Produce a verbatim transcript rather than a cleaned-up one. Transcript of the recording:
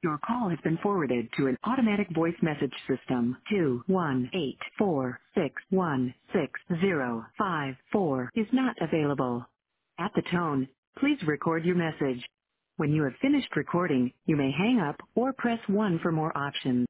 Your call has been forwarded to an automatic voice message system. Two one eight four six one six zero five four is not available. At the tone, please record your message. When you have finished recording, you may hang up or press one for more options.